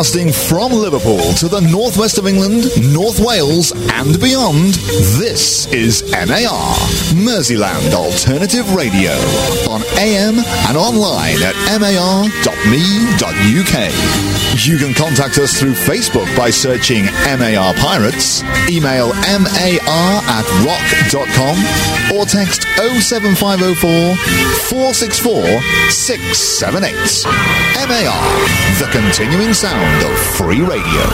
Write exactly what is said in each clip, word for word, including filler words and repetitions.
Broadcasting from Liverpool to the northwest of England, North Wales and beyond, this is M A R, Merseyland Alternative Radio, on A M and online at m a r dot m e dot u k. You can contact us through Facebook by searching M A R Pirates, email m a r at rock dot com, or text oh seven five oh four, four six four, six seven eight. M A R, the continuing sound of free radio.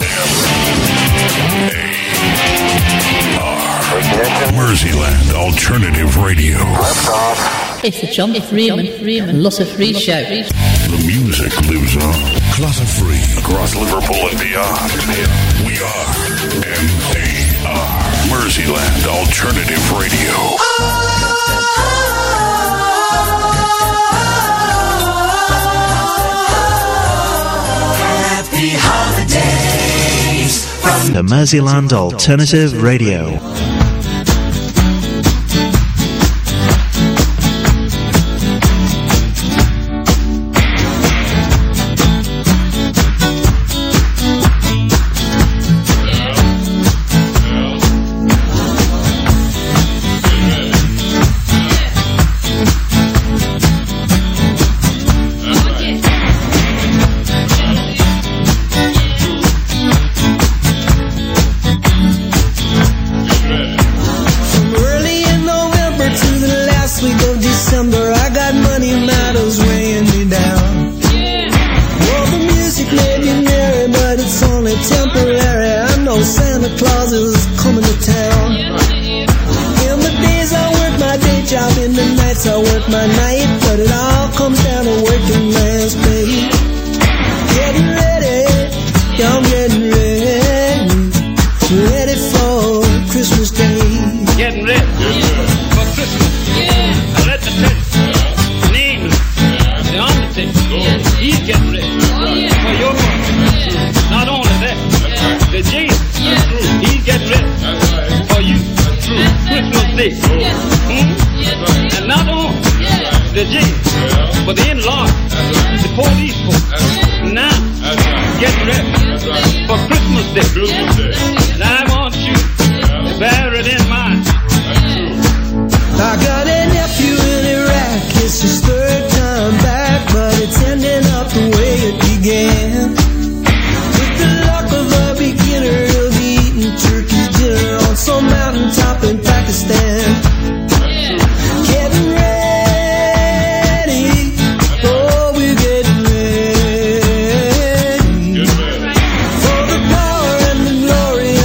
Merseyland Alternative Radio. It's the John Freeman, Freeman, Lots of Free Show. The music lives on. Clutter free across Liverpool and beyond. We are M A R, Merseyland Alternative Radio. Happy holidays from the Merseyland Alternative Radio. I work my night, but it all comes down to working man's pay. Getting ready, yeah, I'm getting ready, ready for Christmas Day. Getting ready for Christmas. Yeah. I let the tell you, name the undertaker. He's getting ready for your money. Not only that, the Jesus, he's getting ready for you. Christmas Day. Hmm? And not only the Jesus, but the in-law, the police folks, now getting ready for Christmas Day. And I want you to bear it in mind. I got a nephew in Iraq, it's his third time back, but it's ending up the way it began. With the luck of a beginner, he'll be eating turkey dinner on some mountaintop in Pakistan. Getting ready, oh, we're getting ready for the power and the glory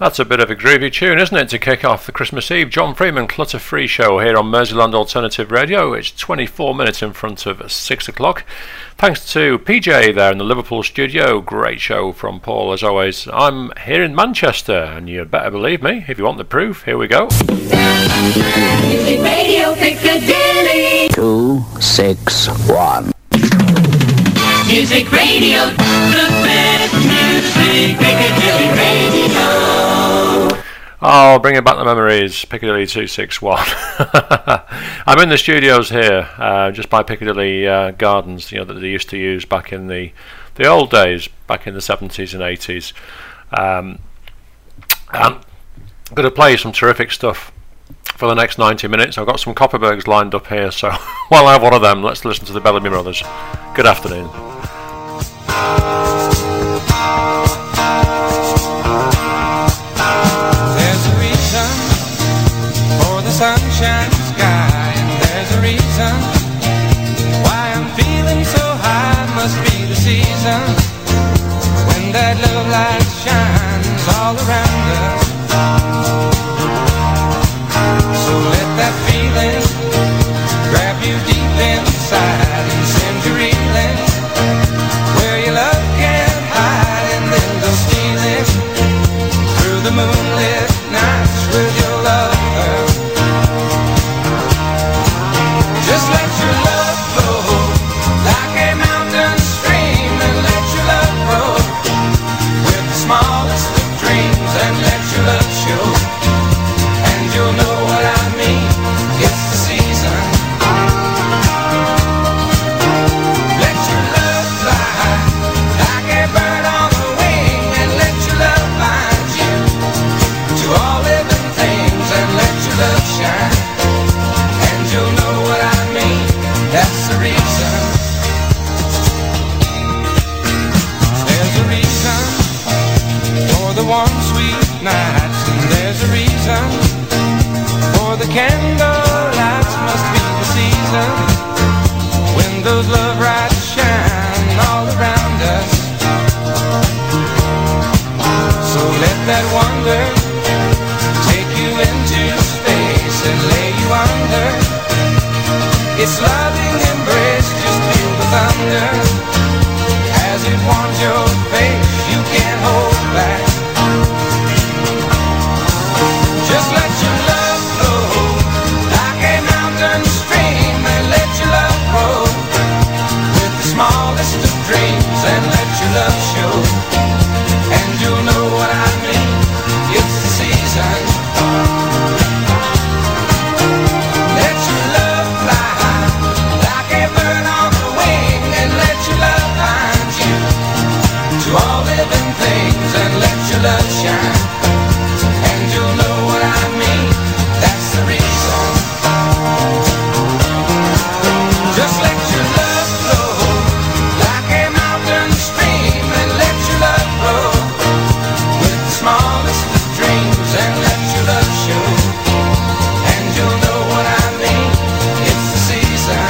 That's a bit of a groovy tune, isn't it, to kick off the Christmas Eve John Freeman Clutter Free show here on Merseyland Alternative Radio. It's twenty-four minutes in front of six o'clock. Thanks to P J there in the Liverpool studio. Great show from Paul, as always. I'm here in Manchester, and you better believe me, if you want the proof, here we go. Music Radio Piccadilly. two six one. Music Radio, the best music, Piccadilly Radio. Oh, bringing back the memories, Piccadilly two six one. I'm in the studios here, uh, just by Piccadilly uh, Gardens, you know, that they used to use back in the, the old days, back in the seventies and eighties. Um, and I'm going to play some terrific stuff for the next ninety minutes. I've got some Copperbergs lined up here, so while I have one of them, let's listen to the Bellamy Brothers. Good afternoon. There's a reason for the sunshine sky, and there's a reason why I'm feeling so high. Must be the season when that love light shines all around us. So let that feeling grab you deep inside and send you reeling where your love can't hide, and then go stealing through the moonlit nights with your lover. Just let your love flow like a mountain stream, and let your love grow with the smallest of dreams, and let your love show, and you'll know what I mean. It's the season. Let your love fly like a bird on the wing, and let your love find you to all living things, and let your love shine, and you'll know what I mean. That's the reason. There's a reason for the warm sweet nights, and there's a reason for the candle lights. Must be the season when those love lights shine all around us. So let that wonder take you into space and lay you under its loving embrace. Just feel the thunder as it warms your face. You can't hold back. Just let your love flow like a mountain stream, and let your love grow with the smallest of dreams, and let your love show, and you'll know what I mean. It's the season. Let your love fly like a bird on the wing, and let your love find you to all living things, and let your love shine, and you'll know what I mean. That's the reason. Just let your love flow like a mountain stream, and let your love grow with the smallest of dreams, and let your love show, and you'll know what I mean. It's the season.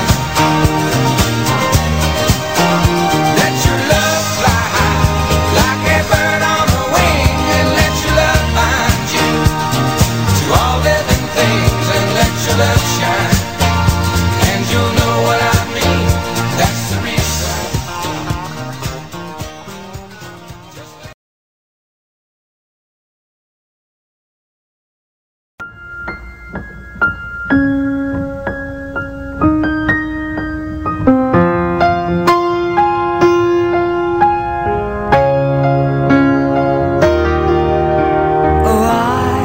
Let your love fly like a bird on the wing, and let your love find you to all living things, and let your love shine, and you'll know what I mean. That's the reason. Oh, I,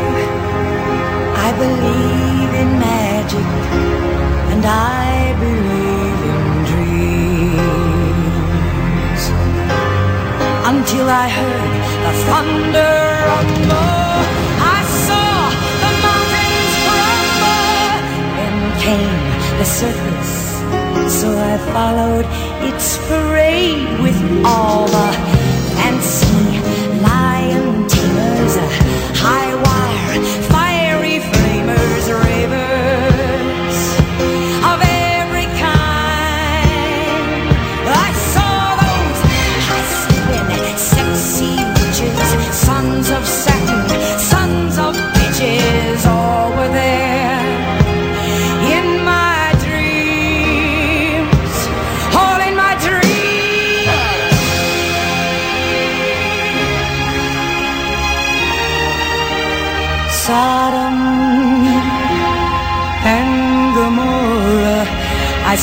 I believe in magic, and I believe in dreams. Until I heard the thunder rumble, I saw the mountains crumble. Then came the circus, so I followed its parade with all the fancy lion tamers, high wire, fiery flamers, ravers of every kind. I saw those high-stepping, sexy witches, sons of Saturn,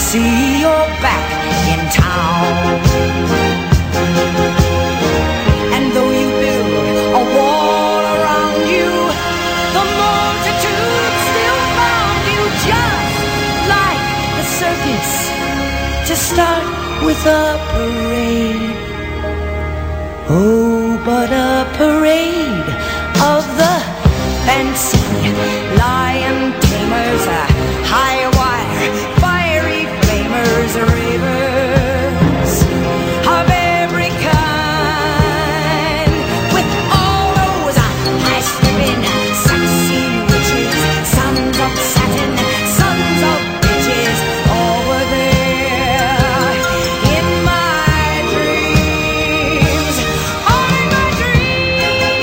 see you're back in town. And though you build a wall around you, the multitude still found you, just like the circus, to start with a parade. Oh, but a parade of the fancy lion tamers, uh, high wire, fiery flamers, ravers of every kind, with all those uh, high-stepping, sexy witches, sons of satin, sons of bitches, all were there in my dreams, all in my dreams.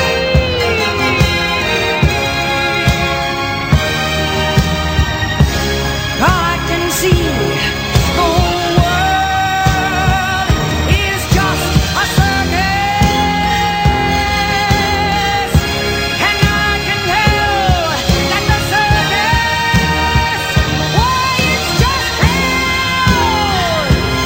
I can see the world is just a circus, and I can tell that the circus, why, it's just hell.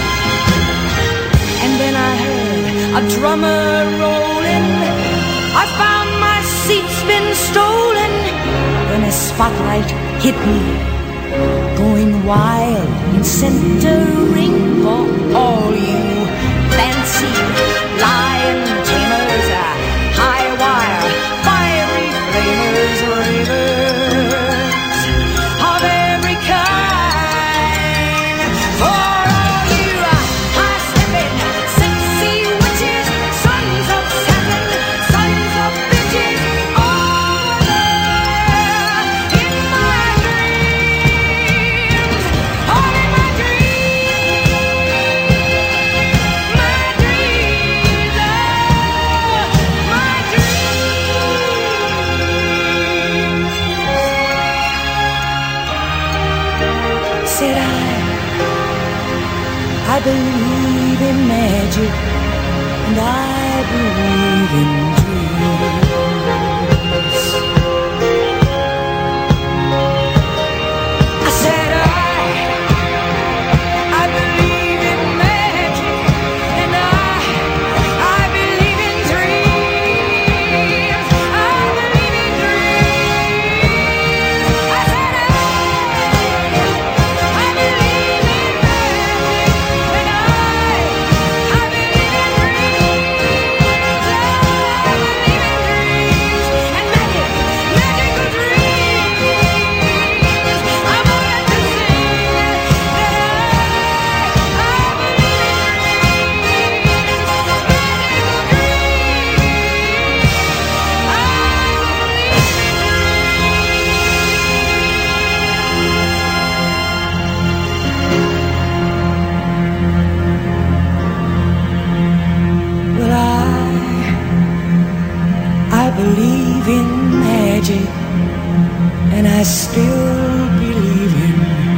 And then I heard a drummer rolling. I found my seat's been stolen. Then a spotlight hit me, going wild in center ring for all you fancy lion tamers, uh, high wire, fiery flamers, ravers of every kind. For all you uh, high-stepping, sexy witches, sons of satin, sons of bitches, all there in my dreams, all in my dreams, my dreams, oh, my dreams. Said I, I believe in magic, and I believe in dreams. I said I, I believe in magic, and I, I believe in dreams. I believe in dreams. I said I, I believe in magic, and I, I believe in dreams. I believe in dreams and magic, magical dreams. I'm gonna to sing that I, I believe in dreams, magical dreams. I Well, I, I believe in magic, and I still believe in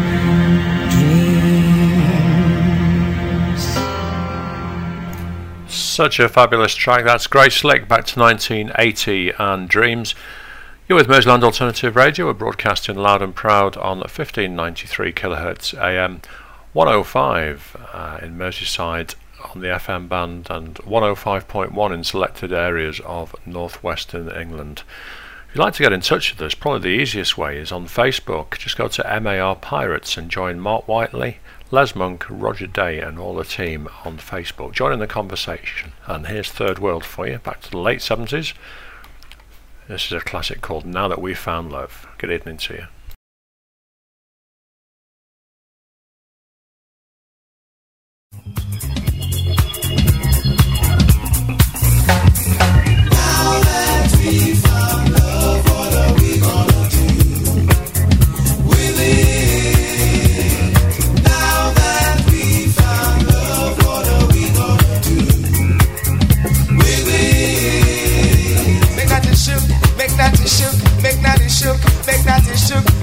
dreams. Such a fabulous track. That's Grace Slick, back to nineteen eighty and Dreams. You're with Merseyland Alternative Radio. We're broadcasting loud and proud on fifteen ninety-three kilohertz A M, one oh five uh, in Merseyside on the F M band, and one oh five point one in selected areas of northwestern England. If you'd like to get in touch with us, probably the easiest way is on Facebook. Just go to M A R Pirates and join Mark Whiteley, Les Monk, Roger Day and all the team on Facebook. Join in the conversation. And here's Third World for you, back to the late seventies. This is a classic called Now That We've Found Love. Good evening to you. Now that we found love, what are we gonna do with it? Now that we found love, what are we gonna do with it? Make that it shook, make that it shook, make that it shook, make that it shook.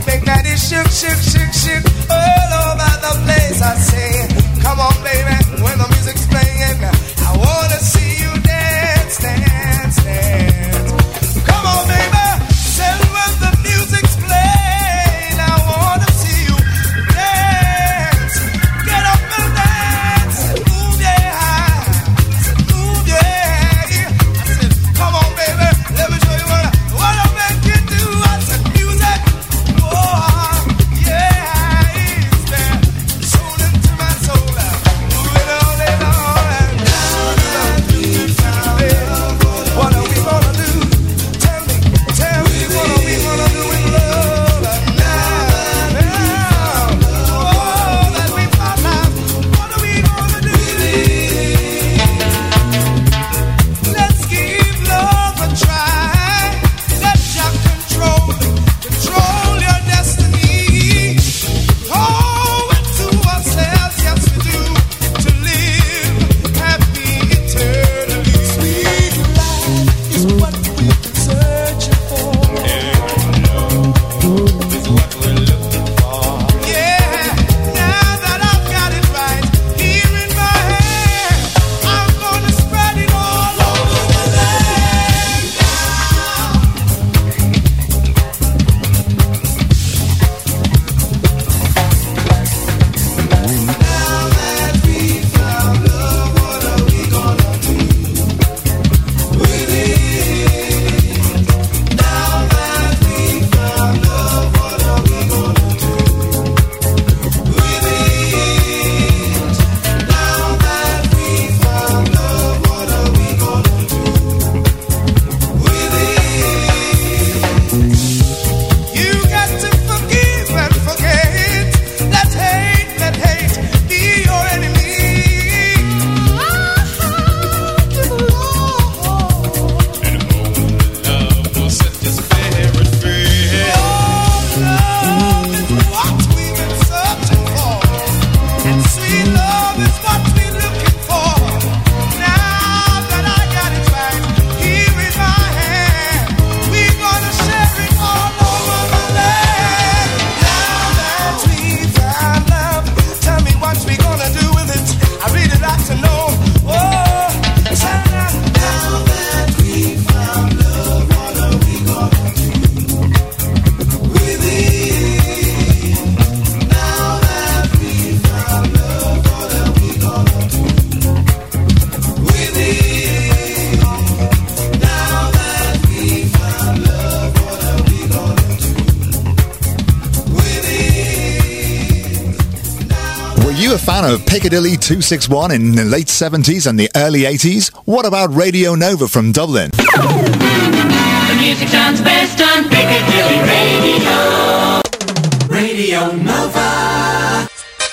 A fan of Piccadilly two sixty-one in the late seventies and the early eighties? What about Radio Nova from Dublin? The music sounds best on Piccadilly Radio. Radio Nova.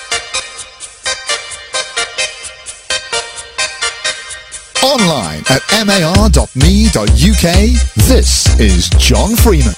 Online at mar dot m e dot u k, this is John Freeman.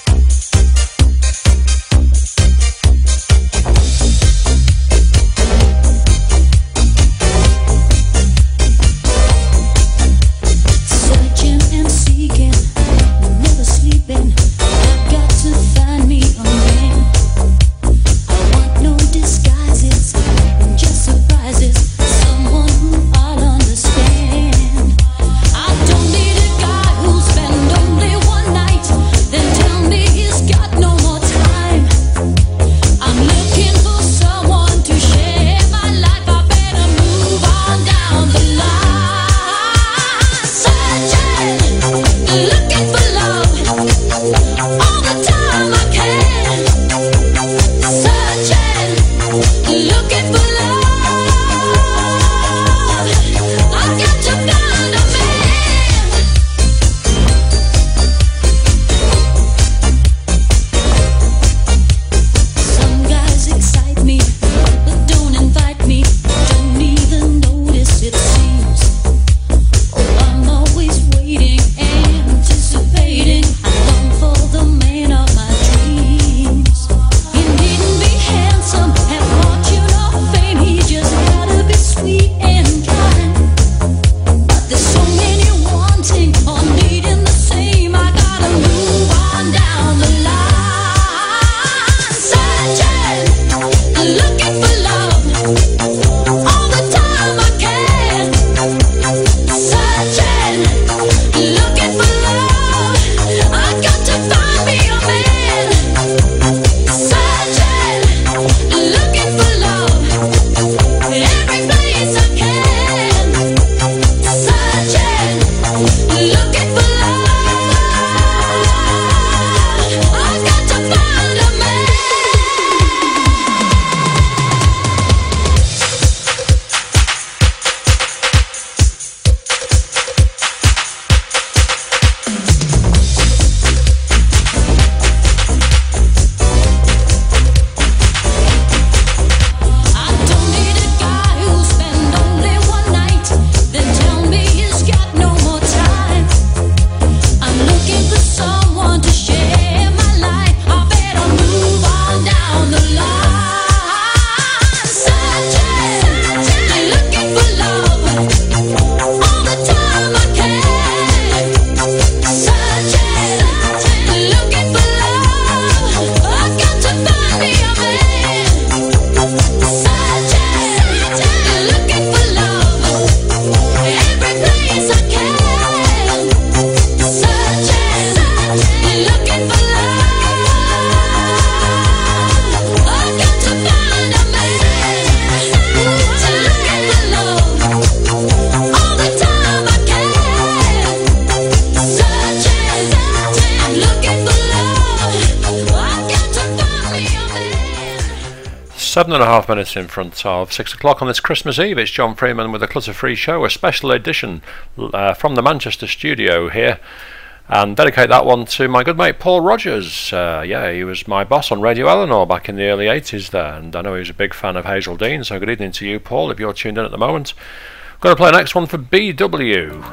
Seven and a half minutes in front of six o'clock on this Christmas Eve. It's John Freeman with a clutter-free show, a special edition uh, from the Manchester studio here, and dedicate that one to my good mate Paul Rogers. Uh, yeah, he was my boss on Radio Eleanor back in the early eighties there, and I know he was a big fan of Hazel Dean, so good evening to you, Paul, if you're tuned in at the moment. I'm going to play the next one for B W.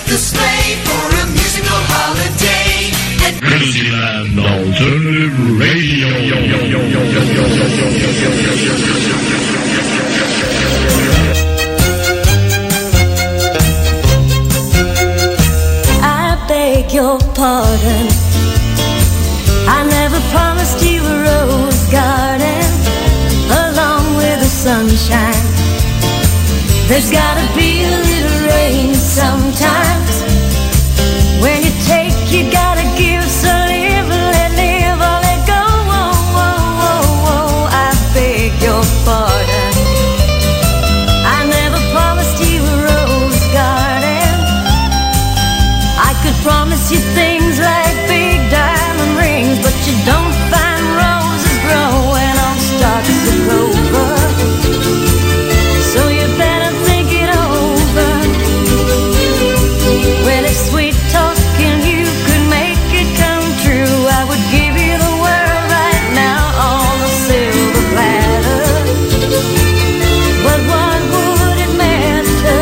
the sleigh for a musical holiday. At Merseyland Alternative Radio. I beg your pardon. I never promised you a rose garden along with the sunshine. There's gotta be a little rain sometimes. When you take, you gotta give. So live, let live, or let go. Whoa, whoa, whoa, whoa. I beg your pardon. I never promised you a rose garden. I could promise you things like big diamond rings, but you don't find roses growing on stalks of clover. So you better think it over. Well, if sweet talking you could make it come true, I would give you the world right now on a silver platter. But what would it matter?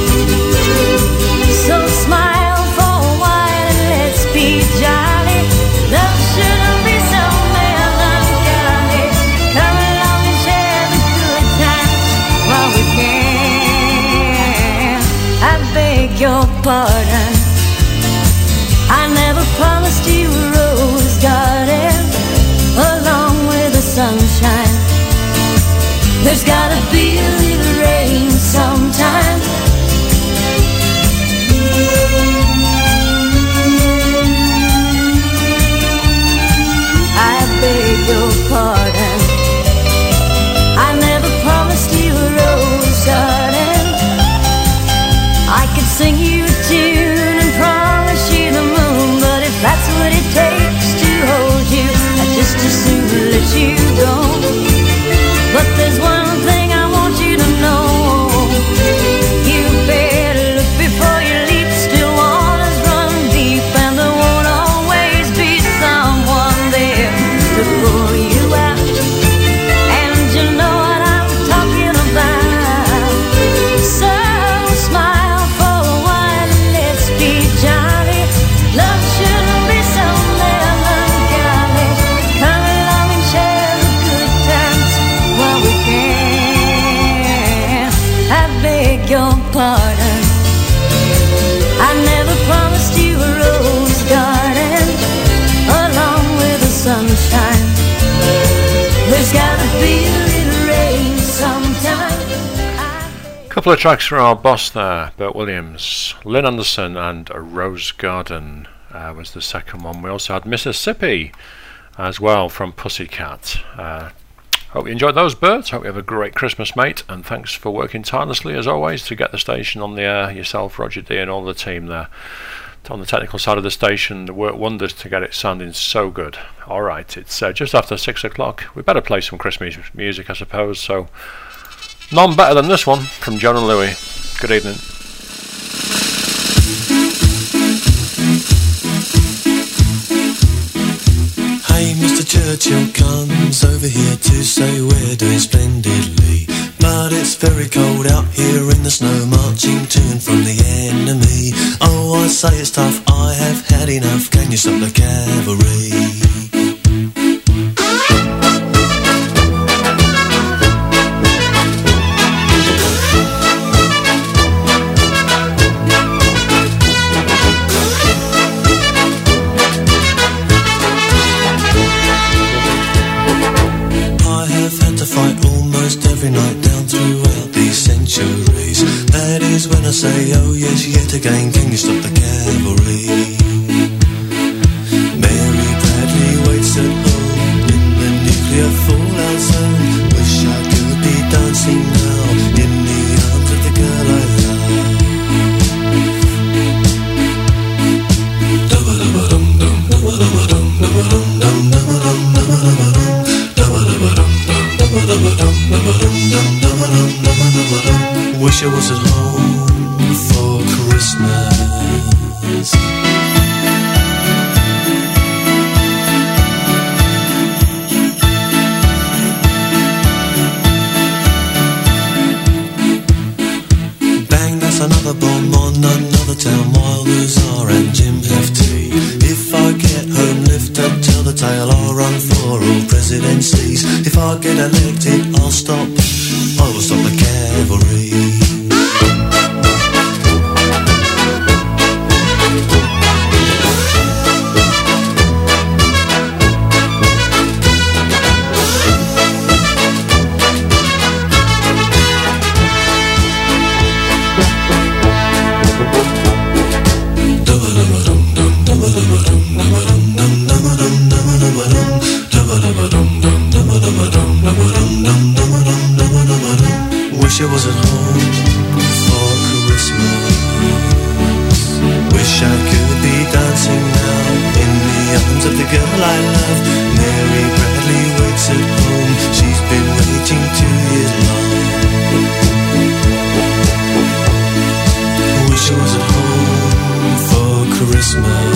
So smile for a while and let's be jolly. Love shouldn't be so melancholy. Come along and share the good times while we can. I beg your pardon. I never promised you a rose garden along with the sunshine. There's gotta be a little rain sometime. I beg your pardon. I never promised you a rose garden. I could sing you a tune and promise you the moon, but if that's what it takes to hold you, I'd just as soon let you go. But there's one thing I want you to know. You better look before you leap. Still waters run deep, and there won't always be someone there to pull you out. And you know what I'm talking about. So smile for a while and let's be jolly. Love shouldn't be so melancholy. Come along and share the good times while we can. I beg your pardon. I never promised you a rose garden along with the sunshine. There's gotta be a little rain sometime. Couple of tracks from our boss there, Bert Williams. Lynn Anderson and A Rose Garden uh, was the second one. We also had Mississippi as well from Pussycat. Uh, hope you enjoyed those, Bert. Hope you have a great Christmas, mate. And thanks for working tirelessly as always to get the station on the air. Yourself, Roger D, and all the team there on the technical side of the station. They work wonders to get it sounding so good. Alright, it's uh, just after six o'clock. We better play some Christmas music, I suppose. So none better than this one from John and Louie. Good evening. Hey, Mister Churchill comes over here to say we're doing splendidly. But it's very cold out here in the snow, marching to and from the enemy. Oh, I say it's tough, I have had enough. Can you stop the cavalry? Every night down throughout these centuries. That is when I say, oh yes, yet again, can you stop the cavalry? Mary Bradley waits at home in the nuclear fallout zone. Wish I could be dancing now in the arms of the girl I love. Wish I was at home for Christmas. Bang, that's another bomb on another the town while Bazaar and Jim have tea. If I get home, lift and tell the tale, I'll run for all presidencies. If I get elected, I'll stop, I will stop the cavalry. Wish I was at home for Christmas. Wish I could be dancing now in the arms of the girl I love. Mary Bradley waits at home. She's been waiting two years long. Wish I was at home for Christmas.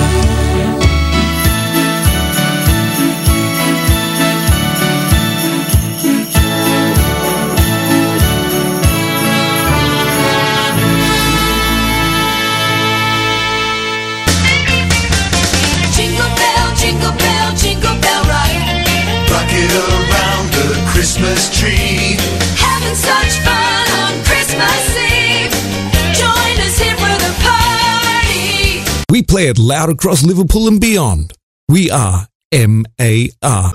Around the Christmas tree, having such fun on Christmas Eve. Join us here for the party. We play it loud across Liverpool and beyond. We are M A R.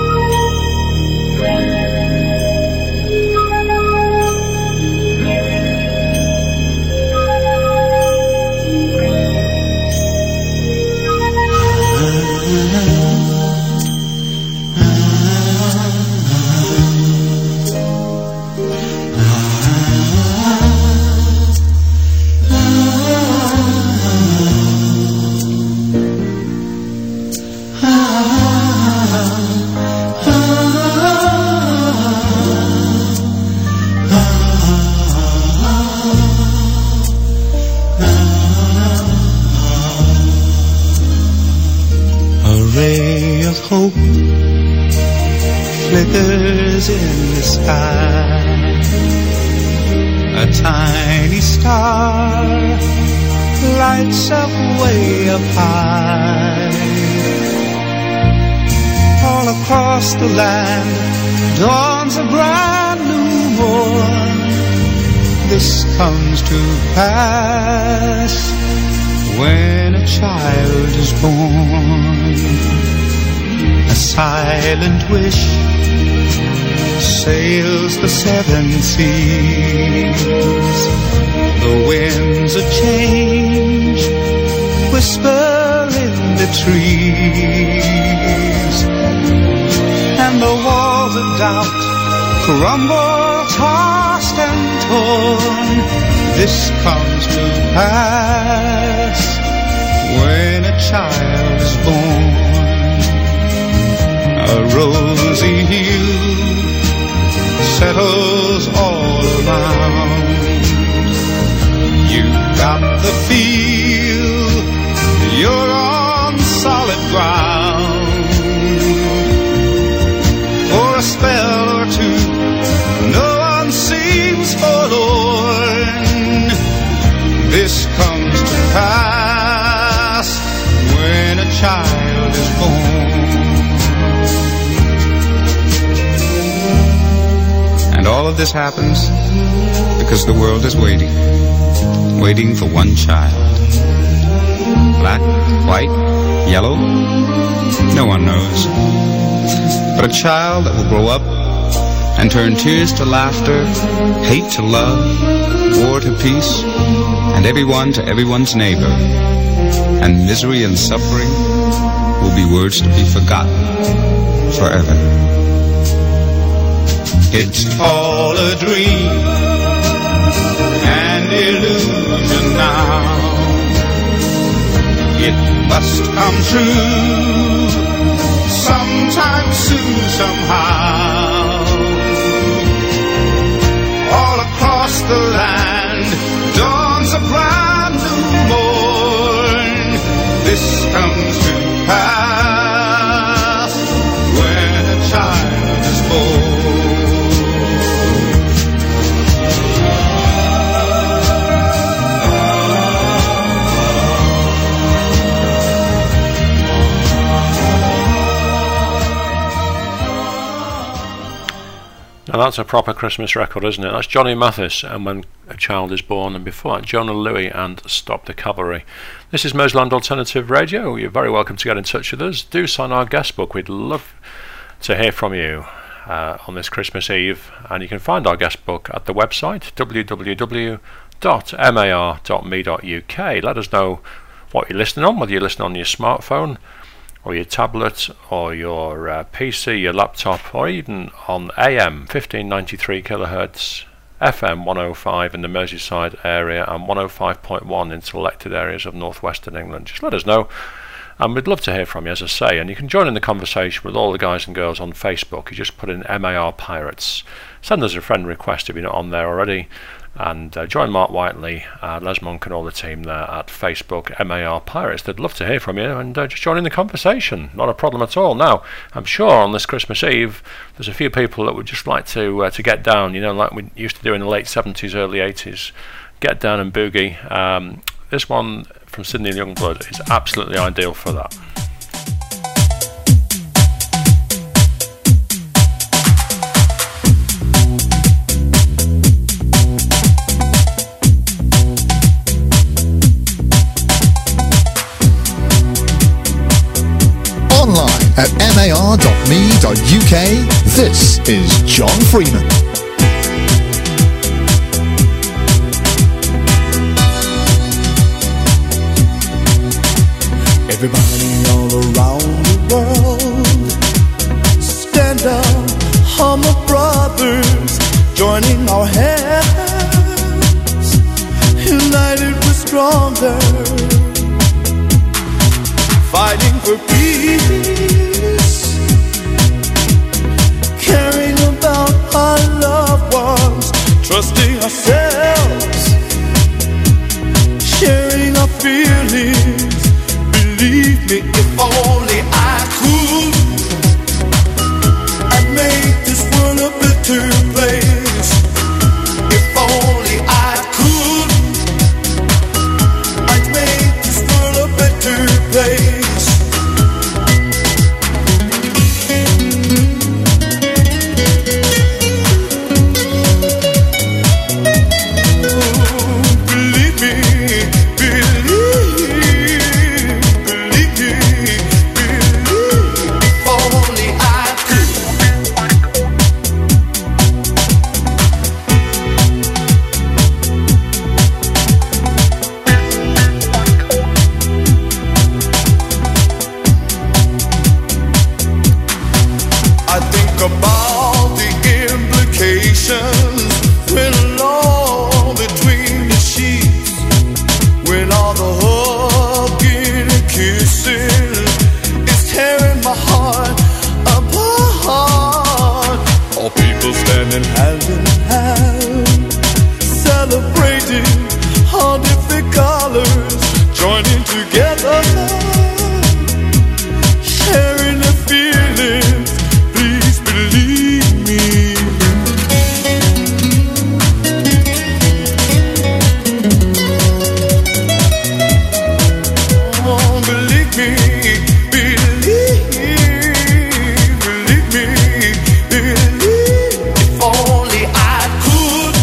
Hope flickers in the sky. A tiny star lights up way up high. All across the land dawns a brand new morn. This comes to pass when a child is born. A silent wish sails the seven seas. The winds of change whisper in the trees, and the walls of doubt crumble, tossed and torn. This comes to pass when a child is born. A rosy hue settles all around. You've got the feel you're on solid ground. For a spell or two, no one seems forlorn. This comes to pass when a child is born. And all of this happens because the world is waiting, waiting for one child. Black, white, yellow, no one knows. But a child that will grow up and turn tears to laughter, hate to love, war to peace, and everyone to everyone's neighbor. And misery and suffering will be words to be forgotten forever. It's all a dream, an illusion now. It must come true sometime soon, somehow. All across the land dawns a brand new morn. This comes to pass when a child is born. And that's a proper Christmas record, isn't it? That's Johnny Mathis and When a Child is Born, and before that Jonah Louie and Stop the Cavalry. This is Merseland Alternative Radio. You're very welcome to get in touch with us. Do sign our guest book. We'd love to hear from you uh, on this Christmas Eve, and you can find our guest book at the website w w w dot mar dot me dot u k. Let us know what you're listening on, whether you're listening on your smartphone or your tablet or your uh, P C, your laptop, or even on A M fifteen ninety-three kilohertz, F M one oh five in the Merseyside area, and one oh five point one in selected areas of northwestern England. Just let us know, and we'd love to hear from you, as I say. And you can join in the conversation with all the guys and girls on Facebook. You just put in M A R Pirates. Send us a friend request if you're not on there already. And uh, join Mark Whiteley, uh, Les Monk and all the team there at Facebook, M A R Pirates. They'd love to hear from you, and uh, just join in the conversation. Not a problem at all. Now, I'm sure on this Christmas Eve, there's a few people that would just like to uh, to get down, you know, like we used to do in the late seventies, early eighties. Get down and boogie. Um, this one from Sidney Youngblood is absolutely ideal for that. Online at m a r dot me dot u k, this is John Freeman. Everybody all around the world, stand up, humble brothers, joining our hands, united we're stronger, fighting for peace, caring about our loved ones, trusting ourselves, sharing our feelings. Believe me, if only I could, I'd make this world a better place. If only I could, I'd make this world a better place. Believe me, about the implications when alone between the sheets, when all the hugging and kissing is tearing my heart apart. All people standing hand in hand, celebrating all different colors, joining together, sharing the feelings. Believe me. Oh, believe me, believe, believe me, believe. If only I could,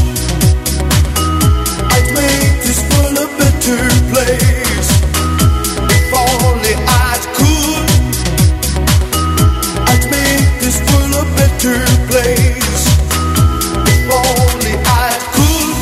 I'd make this world a better place. If only I could, I'd make this world a better place. If only I could.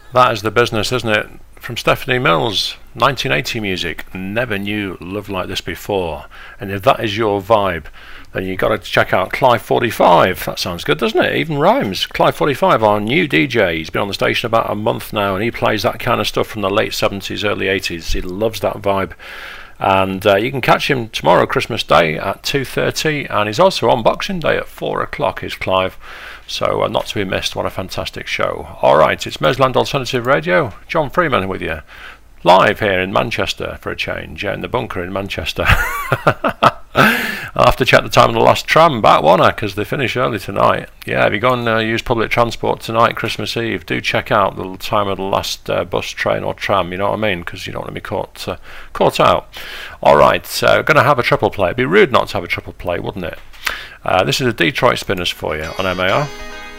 That is the business, isn't it? From Stephanie Mills, nineteen eighty music. Never knew love like this before. And if that is your vibe, then you've got to check out Clive forty-five. That sounds good, doesn't it? Even rhymes. Clive forty-five, our new D J. He's been on the station about a month now, and he plays that kind of stuff from the late seventies, early eighties. He loves that vibe. And uh, you can catch him tomorrow, Christmas Day, at two thirty, and he's also on Boxing Day at four o'clock, is Clive. So uh, not to be missed. What a fantastic show. Alright, it's Merseyland Alternative Radio. John Freeman with you, live here in Manchester for a change, yeah, in the bunker in Manchester. I'll have to check the time of the last tram back, won't I, because they finish early tonight. Yeah, if you go and uh, use public transport tonight, Christmas Eve, do check out the time of the last uh, bus, train or tram, you know what I mean, because you don't want to be caught, uh, caught out. Alright, so we're going to have a triple play. It'd be rude not to have a triple play, wouldn't it? Uh, this is the Detroit Spinners for you on M A R.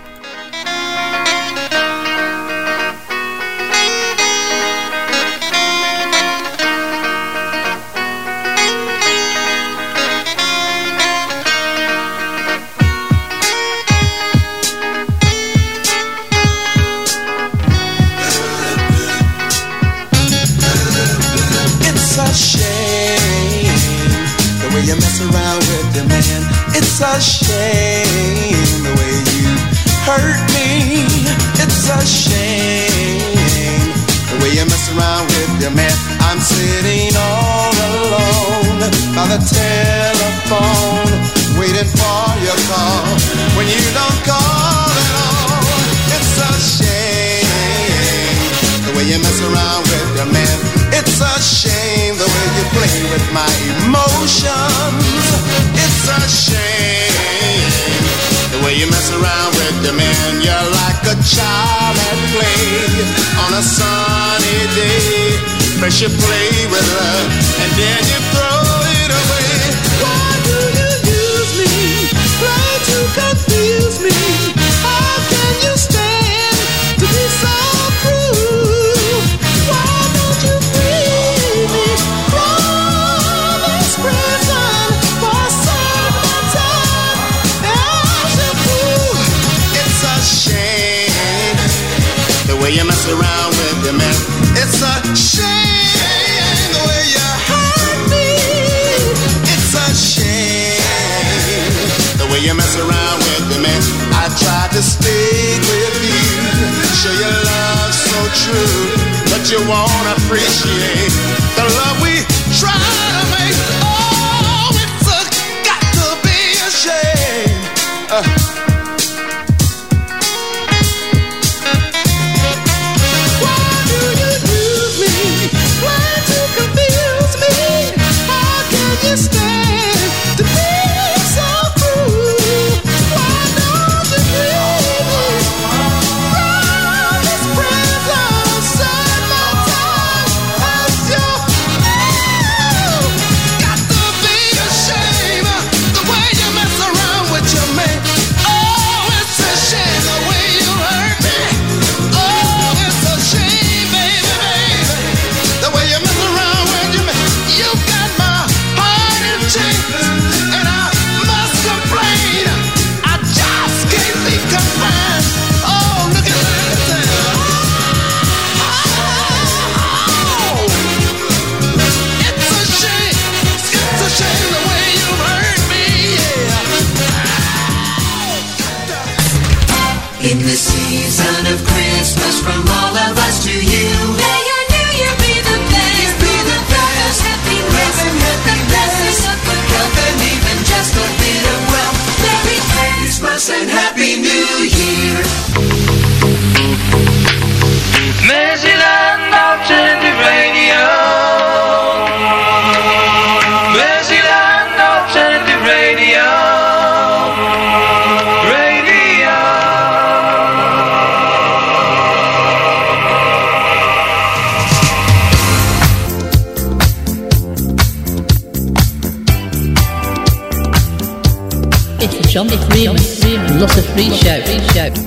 You mess around with the man. It's a shame the way you hurt me. It's a shame the way you mess around with the man. I'm sitting all alone by the telephone, waiting for your call when you don't call at all. It's a shame the way you mess around with the man. It's a shame the way you play with my emotions. It's a shame the way you mess around with the man. You're like a child at play on a sunny day. First you play with her and then you throw it away. Why do you use me? Try to confuse me. How can you stand to be so cruel? Why don't you free me from this prison for a certain time? As a fool, it's a shame the way you mess around with the man. It's a shame the way you hurt me. It's a shame the way you mess around with the man. I tried to stay with you, show your love so true, but you won't appreciate the love we try to make. Oh, it's a got to be a shame. Uh. You stand to be so cruel. Why don't you free me from this prison? Serve my time as your man. Got to be a shame the way you mess around with your man. Oh, it's a shame the way you hurt me. Oh, it's a shame, baby, baby, the way you mess around with your man. You got my and I must complain. I just can't be confined. Oh, look at that. Oh, it's a shame. It's a shame the way you hurt me. Yeah. In the season of Christmas, from all of us to you, may your New Year be the best. Be the best. Happiness and happy blessings of good health and even just a bit of wealth. Merry Christmas and Happy New Year. Merseyland Alternative Radio. Merseyland Alternative Radio. Radio. It's the John Freeman, Lots of Free Show. Free show.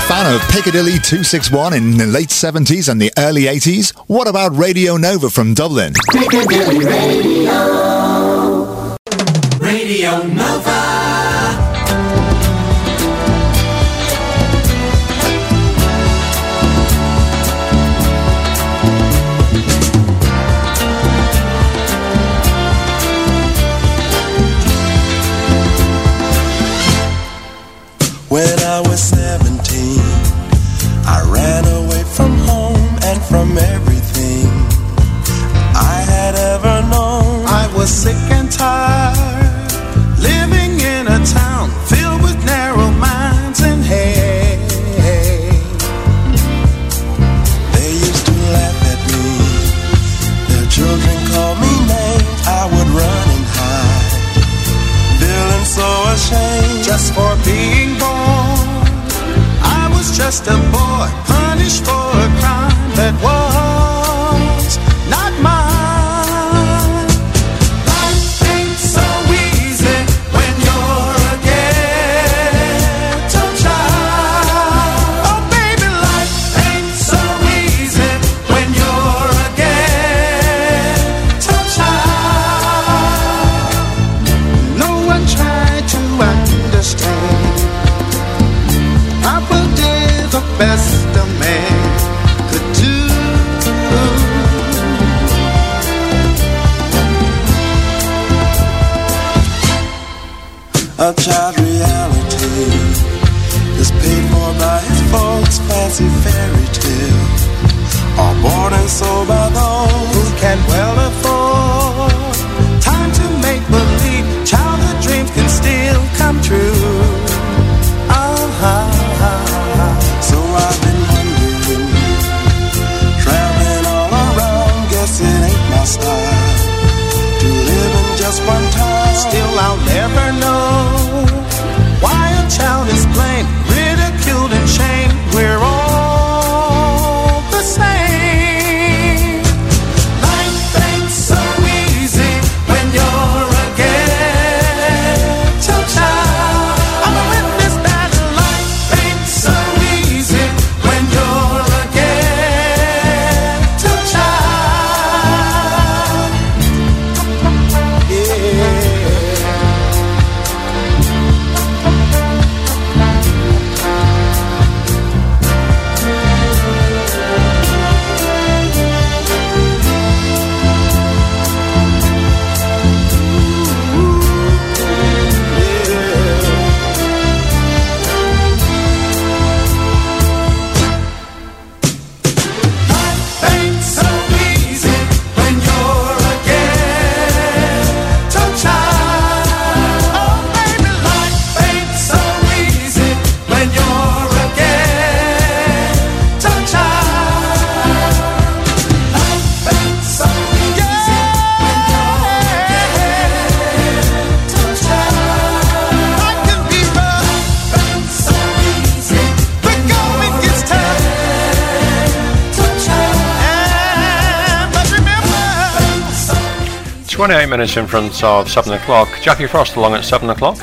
fan of Piccadilly two sixty-one in the late seventies and the early eighties? What about Radio Nova from Dublin? Piccadilly Radio. Radio Nova. When I was seventeen, I ran away from home and from everything I had ever known. I was sick and tired, living in a town filled with narrow minds and hate. They used to laugh at me, their children called me names. I would run and hide, feeling so ashamed just for being born. I was just a boy, punished for a crime that was not mine. Life ain't so easy when you're a ghetto child. Oh baby, life ain't so easy when you're a ghetto child. No one tried to understand. Papa did the best a man could do. A child reality is paid for by his folks' fancy fairy tale, all bought and sold by those who can well afford. Time to make believe, childhood dreams can still come true. Uh-huh. So I've been wondering, traveling all around, guess it ain't my style to live in just one time. Still I'll never know why a child is blamed, ridiculed and shamed. We're all the same. Life ain't so easy when you're a ghetto child. I'm a witness that life ain't so easy when you're a ghetto child. Yeah. twenty-eight minutes in front of seven o'clock. Jackie Frost along at seven o'clock.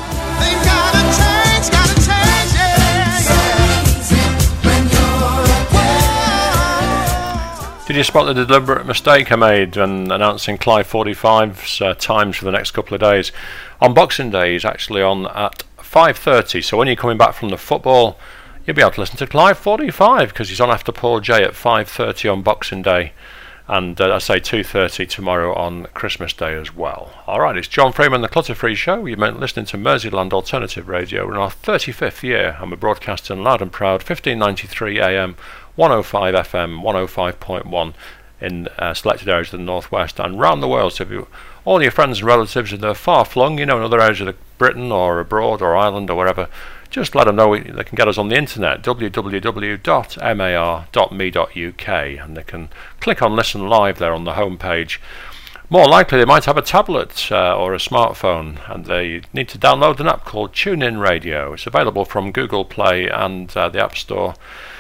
Did you spot the deliberate mistake I made when announcing Clive forty-five's uh, times for the next couple of days? On Boxing Day, he's actually on at five thirty, so when you're coming back from the football, you'll be able to listen to Clive forty-five, because he's on after Paul J at five thirty on Boxing Day. And uh, I say two thirty tomorrow on Christmas Day as well. Alright, it's John Freeman, the Clutter Free Show. You've been listening to Merseyland Alternative Radio. We're in our thirty-fifth year, and we're broadcasting loud and proud, fifteen ninety-three A M, one oh five F M, one oh five point one in uh, selected areas of the Northwest and round the world. So if you, all your friends and relatives that are far-flung, you know, in other areas of the Britain or abroad or Ireland or wherever, just let them know we, they can get us on the internet, w w w dot mar dot me dot u k, and they can click on Listen Live there on the home page. More likely they might have a tablet uh, or a smartphone, and they need to download an app called TuneIn Radio. It's available from Google Play and uh, the App Store.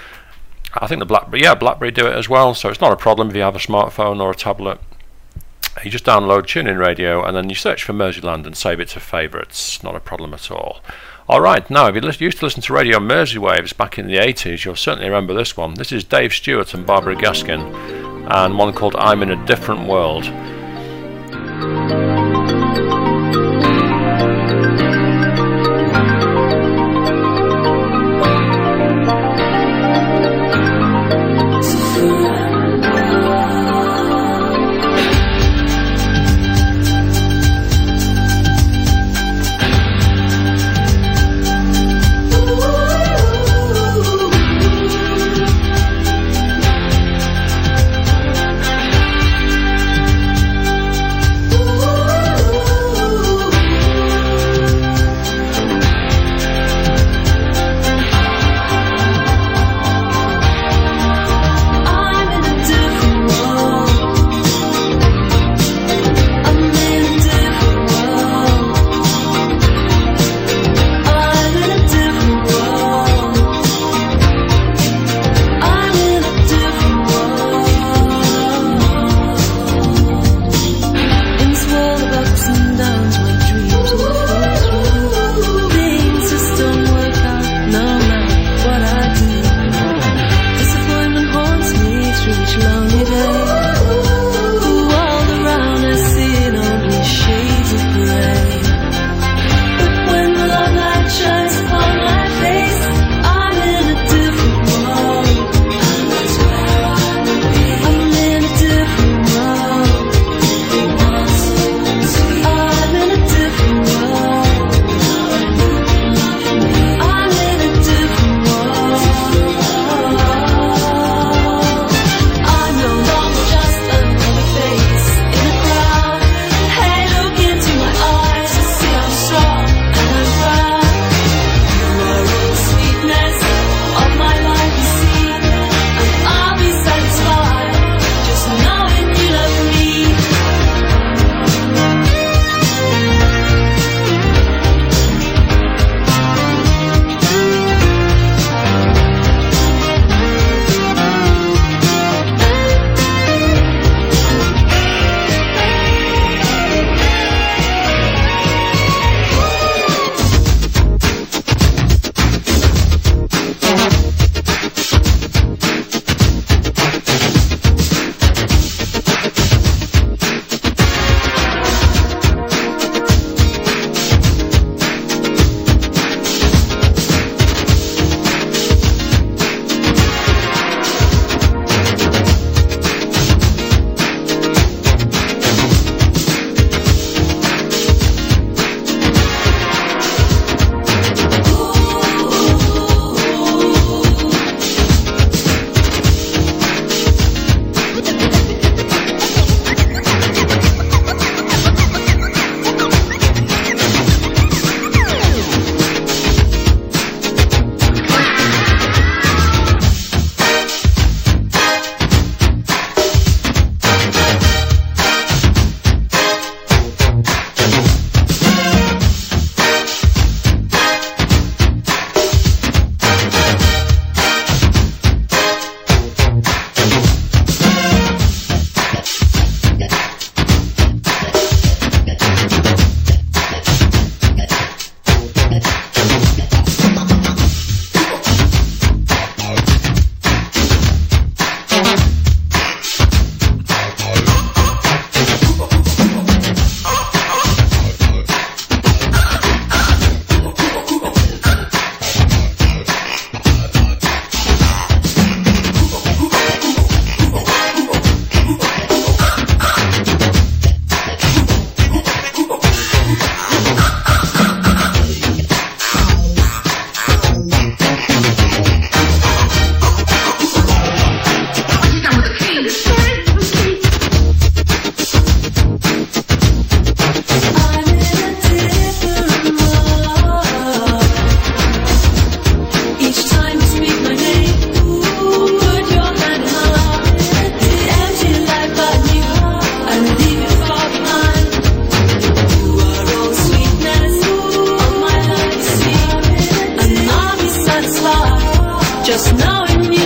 I think the BlackBerry, yeah, BlackBerry do it as well, so it's not a problem if you have a smartphone or a tablet. You just download TuneIn Radio and then you search for Merseyland and save it to favourites. Not a problem at all. Alright, now if you used to listen to Radio Mersey Waves back in the eighties, you'll certainly remember this one. This is Dave Stewart and Barbara Gaskin, and one called I'm in a Different World.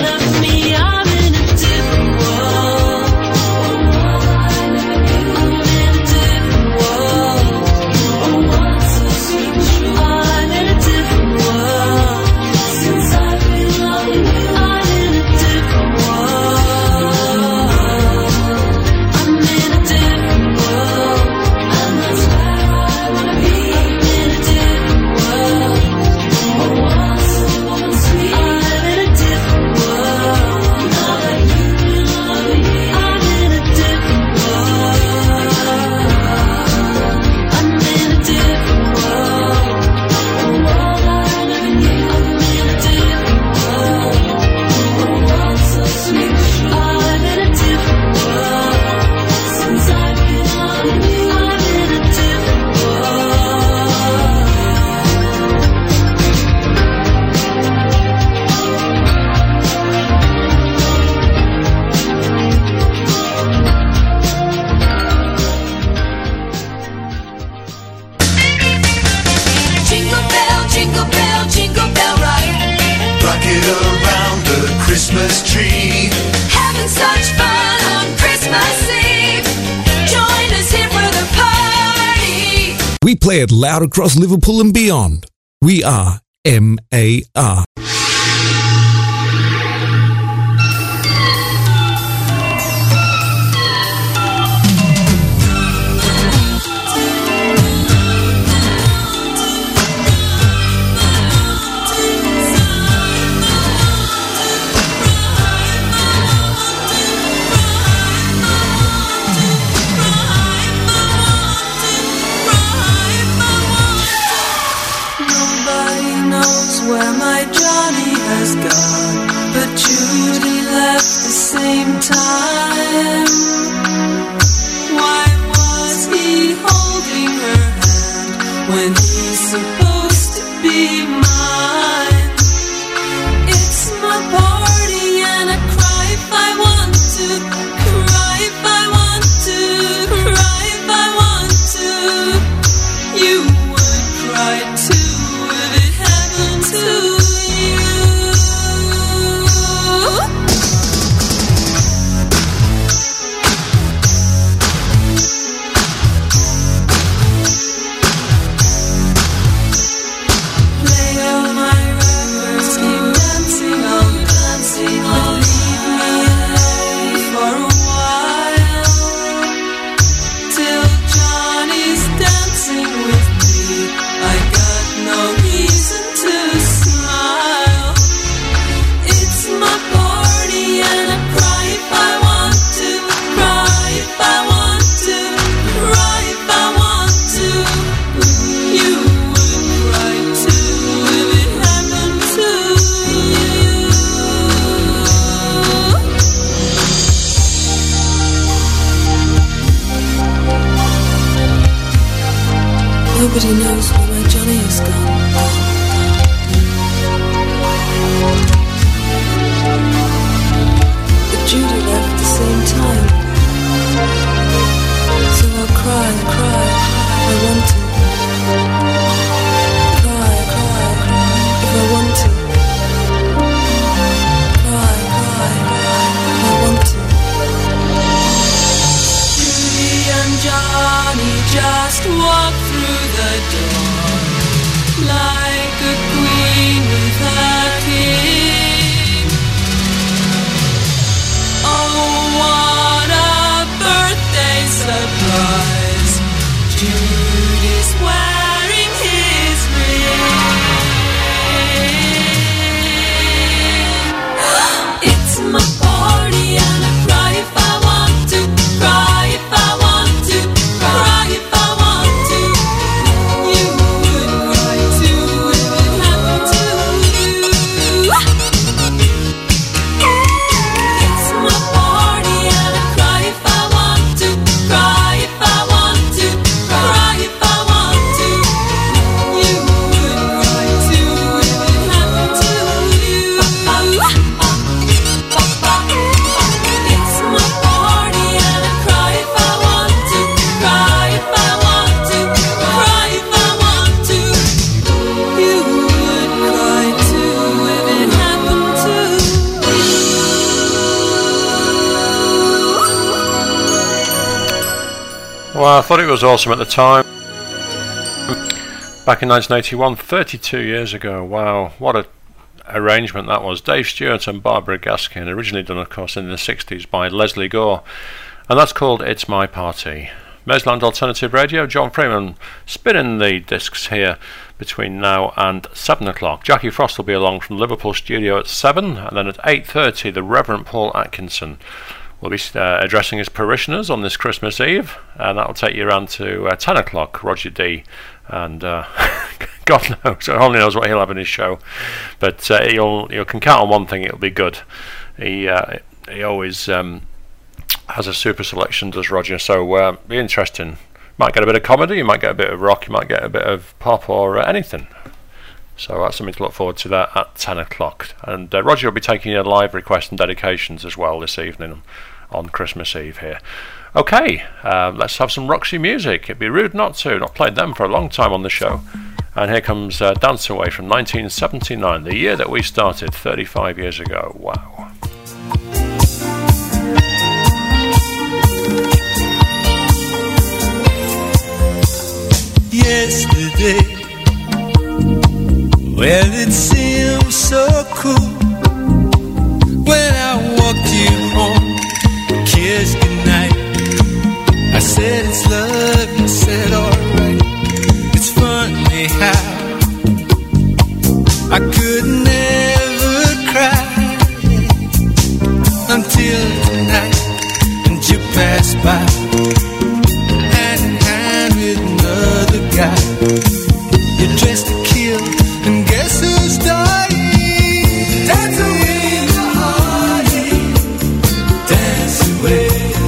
I'm in a different world. Christmas tree. Having such fun on Christmas Eve. Join us here for the party. We play it loud across Liverpool and beyond. We are M A R. Where my Johnny has gone, but Judy left the same time. Why was he holding her hand when he's supposed to be mine? It's my party and I cry if I want to, cry if I want to, cry if I want to. You would cry too if it happened to you. Play all my records, keep dancing on, dancing on, leave me alone for a while, till Johnny's dancing with me. I got no reason to smile. It's my party and I cry if I want to, cry if I want to, cry if I want to. You would cry too if it happened to you. Nobody knows where my Johnny has gone. But Judy left the same time. So I'll cry and cry if I want to. Cry, cry, cry if I want to. Cry, cry, cry if I want to. Judy and Johnny just walk through the door like a queen with her king. Oh, what a birthday surprise! Judy's wearing his ring. It's my party and I cry if I want to, cry if I want to, cry if I want to. You would cry too if it happened to you. It's my party and I cry if I want to, cry if I want to, cry if I want to. You would cry too if it happened to you. It's my party and I cry if I want to, cry if I want to, cry if I want to. You would cry too if it happened to Well, I thought it was awesome at the time. Back in nineteen eighty-one, thirty-two years ago. Wow, what a arrangement that was. Dave Stewart and Barbara Gaskin, originally done, of course, in the sixties by Leslie Gore. And that's called It's My Party. Merseyland Alternative Radio, John Freeman spinning the discs here between now and seven o'clock. Jackie Frost will be along from the Liverpool studio at seven, and then at eight thirty the Reverend Paul Atkinson will be uh, addressing his parishioners on this Christmas Eve, and that will take you around to uh, ten o'clock. Roger D. And uh, God knows, only knows what he'll have in his show, but uh, you'll you can count on one thing: it'll be good. He uh, he always um, has a super selection, does Roger? So uh, be interesting. Might get a bit of comedy, you might get a bit of rock, you might get a bit of pop or uh, anything. So that's something to look forward to that at ten o'clock. And uh, Roger will be taking your live requests and dedications as well this evening on Christmas Eve here. Okay, um, let's have some Roxy music. It'd be rude not to. Not played them for a long time on the show. And here comes uh, Dance Away from nineteen seventy-nine, the year that we started, thirty-five years ago. Wow. yesterday. Well, it seemed so cool when I walked you home, kissed goodnight. I said it's love, you said alright. It's funny how I could never cry until tonight, and you passed by, hand in hand with another guy. You're dressed to kill, and guess who's dying? Dance away the heartache, dance away.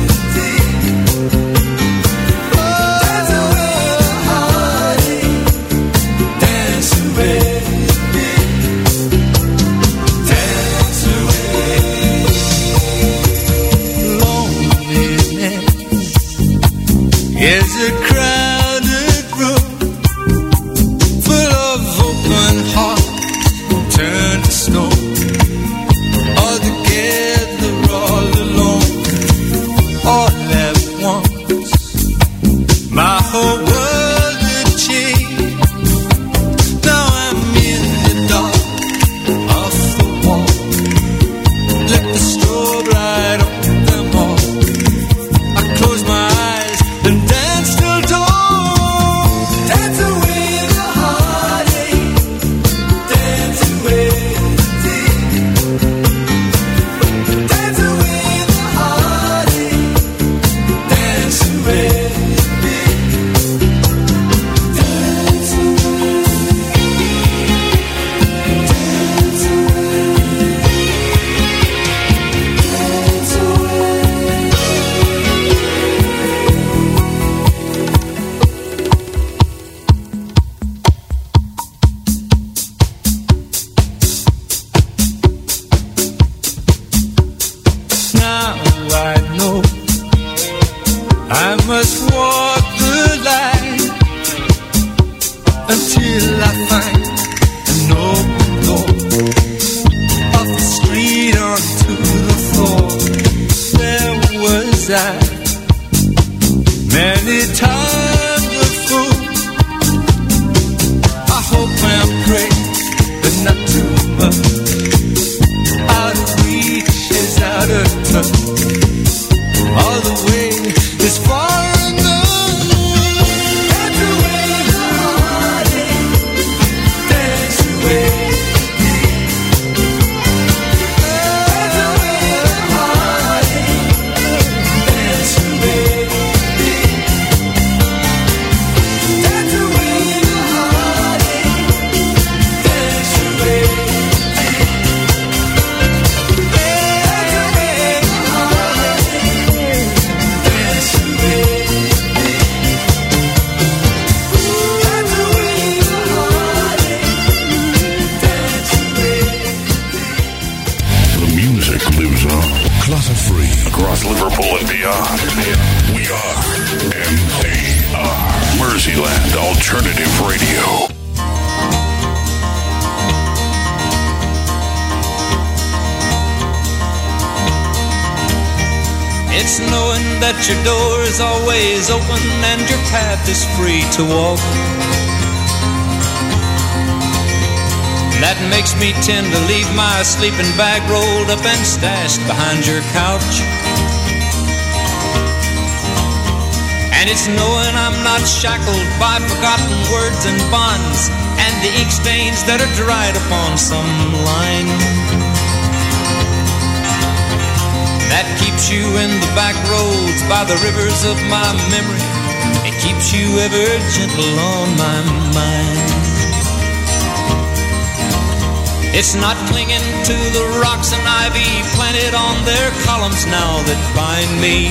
It's a crowded room full of open hearts turned to stone, all together, all alone, all at once. My whole world had changed. Now I'm in the dark off the wall. Let the strobe light on them all. I close my eyes and dance till dawn. Dance away the heartache, dance away the day. Dance away the heartache, dance away the day. Dance away, dance away, dance away. Now I know I must walk the line until I find an open door, off the street onto the floor. There was I, many times a fool. I hope and pray, but not too much. Out of reach is out of touch. All the way is far enough. Dance away the heartache, dance away the day. Dance away the heartache, dance away the day. Dance away the heartache, dance away the day. The music lives on. Clutter free. Across Liverpool and beyond. We are M A R. Merseyland Alternative Radio. It's knowing that your door is always open and your path is free to walk. That makes me tend to leave my sleeping bag rolled up and stashed behind your couch. And it's knowing I'm not shackled by forgotten words and bonds and the ink stains that are dried upon some line. That keeps you in the back roads by the rivers of my memory. It keeps you ever gentle on my mind. It's not clinging to the rocks and ivy planted on their columns now that bind me,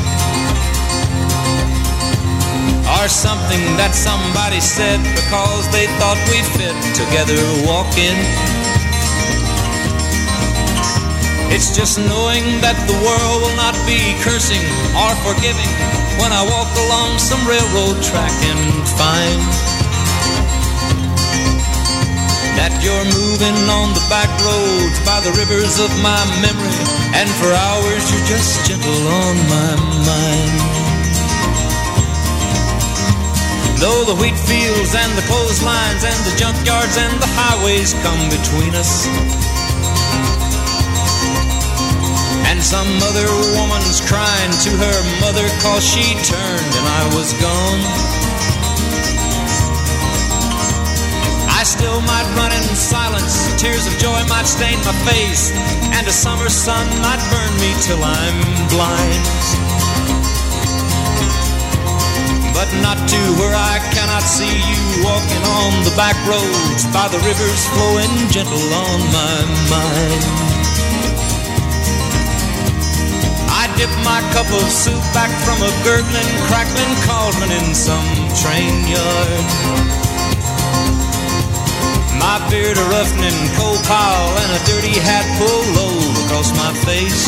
or something that somebody said because they thought we fit together walking. It's just knowing that the world will not be cursing or forgiving when I walk along some railroad track and find that you're moving on the back roads by the rivers of my memory, and for hours you're just gentle on my mind. Though the wheat fields and the clotheslines and the junkyards and the highways come between us, and some other woman's crying to her mother 'cause she turned and I was gone, I still might run in silence, tears of joy might stain my face, and a summer sun might burn me till I'm blind. But not to where I cannot see you walking on the back roads by the rivers flowing gentle on my mind. I dip my cup of soup back from a gurgling, crackling cauldron in some train yard. My beard a roughening coal pile and a dirty hat pulled low across my face.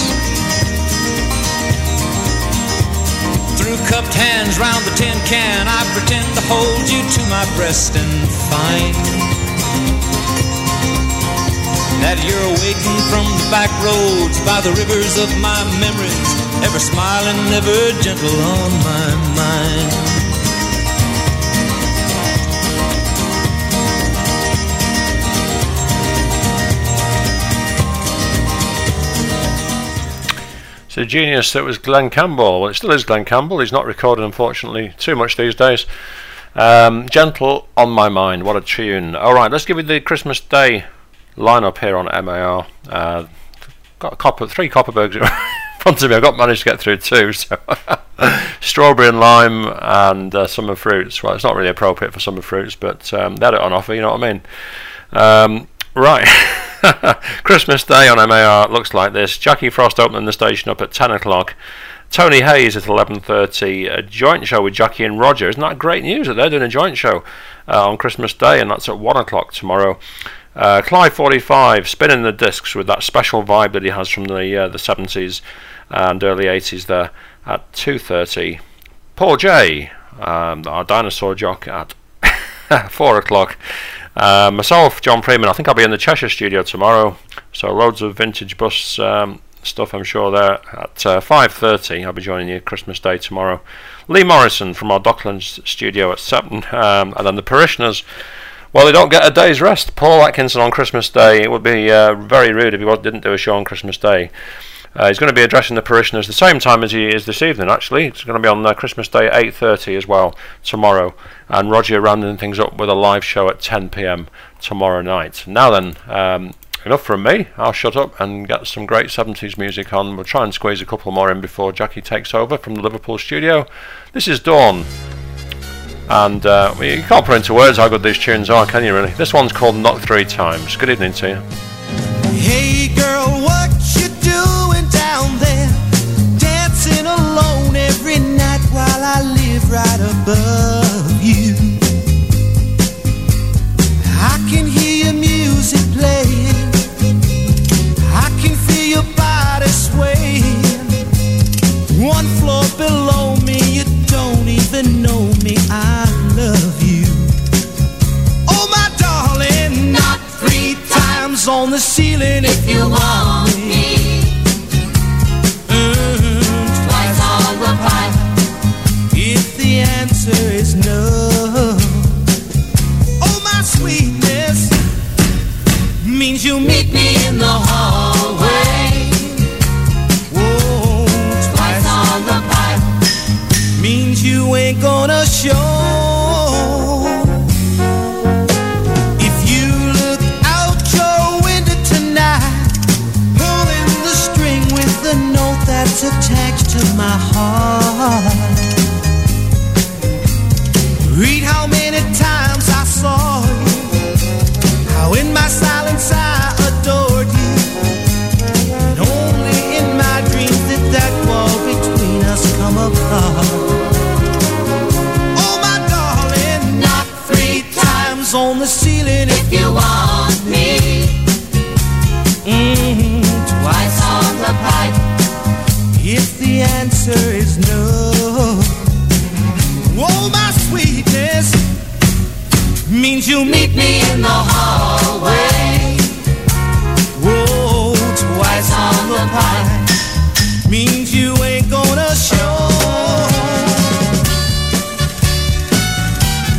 Through cupped hands round the tin can, I pretend to hold you to my breast and find that you're waiting from the back roads by the rivers of my memories, ever smiling, ever gentle on my mind. It's a genius that was Glenn Campbell. Well, it still is Glenn Campbell. He's not recorded, unfortunately, too much these days. Um, Gentle on My Mind. What a tune. All right, let's give you the Christmas Day lineup here on M A R. Uh, got a copper, three Copperbergs in front of me. I've got managed to get through two. So strawberry and lime and uh, summer fruits. Well, it's not really appropriate for summer fruits, but um, they had it on offer, you know what I mean. Um, right. Christmas Day on M A R looks like this. Jackie Frost opening the station up at ten o'clock. Tony Hayes at eleven thirty. A joint show with Jackie and Roger. Isn't that great news that they're doing a joint show uh, on Christmas Day, and that's at one o'clock tomorrow. Uh, Clive forty-five spinning the discs with that special vibe that he has from the uh, the seventies and early eighties there at two thirty. Paul J, um, our dinosaur jock, at four o'clock. Uh, myself, John Freeman, I think I'll be in the Cheshire studio tomorrow, so loads of vintage bus um, stuff I'm sure there. At uh, five thirty I'll be joining you Christmas Day tomorrow. Lee Morrison from our Docklands studio at seven, um, and then the Parishioners, well, they don't get a day's rest. Paul Atkinson on Christmas Day. It would be uh, very rude if he didn't do a show on Christmas Day. Uh, he's going to be addressing the Parishioners the same time as he is this evening, actually. It's going to be on uh, Christmas Day at eight thirty as well tomorrow. And Roger rounding things up with a live show at ten p.m. tomorrow night. Now then, um, enough from me. I'll shut up and get some great seventies music on. We'll try and squeeze a couple more in before Jackie takes over from the Liverpool studio. This is Dawn. And uh, well, you can't put into words how good these tunes are, can you, really? This one's called Knock Three Times. Good evening to you. Hey girl, what you doing down there? Dancing alone every night while I live right above you. I can hear your music playing, I can feel your body swaying. One floor below me, you don't even know me, I love you. Oh my darling, knock three times on the ceiling if you want me. Mm, twice on the pipe if the answer is no. Oh my sweetness means you meet me in the hallway. Whoa, twice on the pipe means you ain't gonna show. That's attached to my heart. Read how many times I saw you, how in my silence I adored you, and only in my dreams did that wall between us come apart. Oh my darling, knock three times on the ceiling if you want me. Mm-hmm. Twice on the pipe if the answer is no. Oh, my sweetness means you meet me in the hallway. Whoa, twice on the pipe means you ain't gonna show.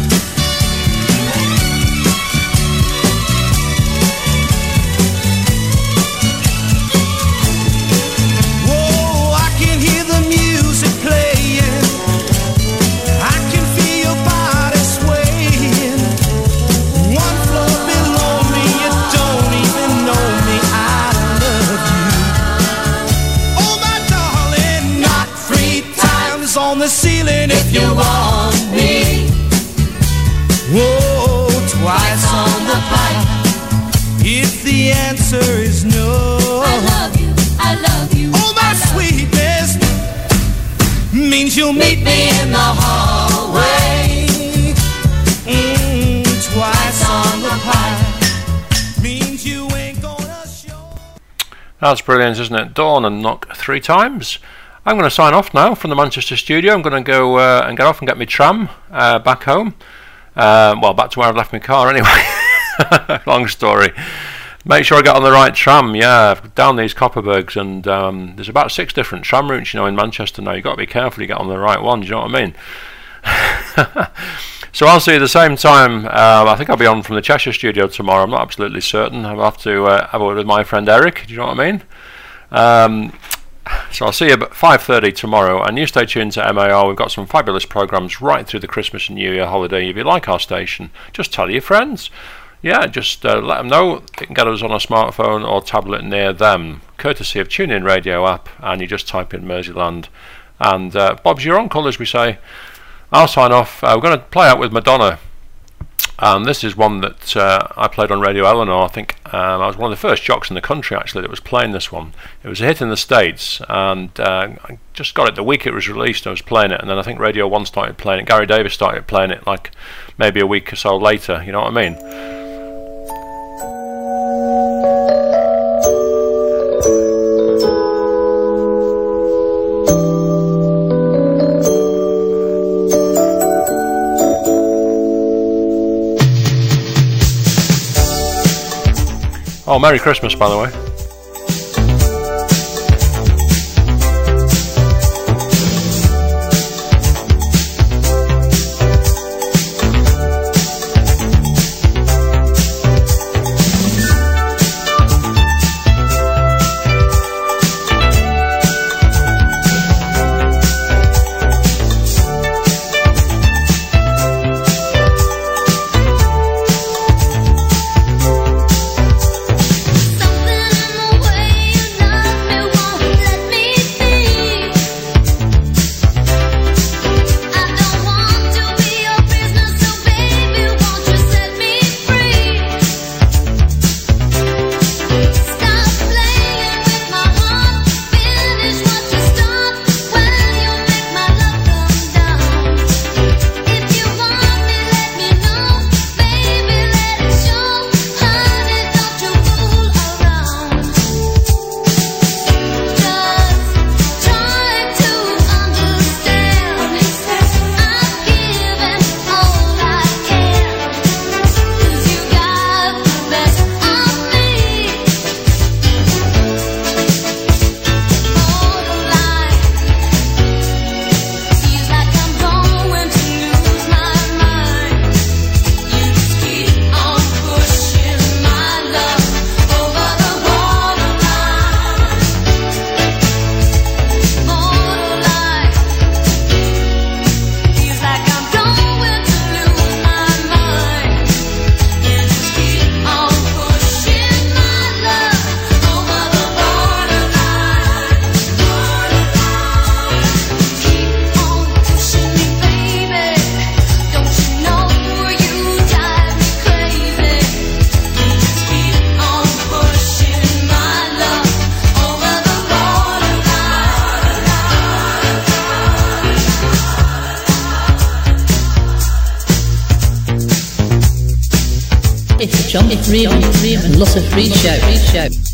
the ceiling if you want me. Whoa, twice on the pipe if the answer is no. I love you, I love you. Oh, my sweetness means you'll meet me in the hallway. Mm, twice on the pipe means you ain't gonna show. That's brilliant, isn't it? Dawn and Knock three times. I'm going to sign off now from the Manchester studio. I'm going to go uh, and get off and get my tram uh, back home. Uh, well, back to where I've left my car anyway. Long story. Make sure I get on the right tram, yeah, down these Copperbergs, and um, there's about six different tram routes, you know, in Manchester now. You've got to be careful you get on the right one, do you know what I mean? So I'll see you at the same time. Uh, I think I'll be on from the Cheshire studio tomorrow. I'm not absolutely certain. I'll have to uh, have a word with my friend Eric, do you know what I mean? Um, so I'll see you at five thirty tomorrow, and you stay tuned to M A R. We've got some fabulous programmes right through the Christmas and New Year holiday. If you like our station, just tell your friends. Yeah, just uh, let them know. They can get us on a smartphone or tablet near them, courtesy of TuneIn Radio app, and you just type in Merseyland. And uh, Bob's your uncle, as we say. I'll sign off. Uh, we're going to play out with Madonna. And this is one that uh, I played on Radio Eleanor. I think um, I was one of the first jocks in the country, actually, that was playing this one. It was a hit in the States, and uh, I just got it the week it was released. I was playing it, and then I think Radio one started playing it. Gary Davis started playing it like maybe a week or so later, you know what I mean? Oh, Merry Christmas, by the way. It's a John Freeman, Freeman, Lots of Free Show. Free show.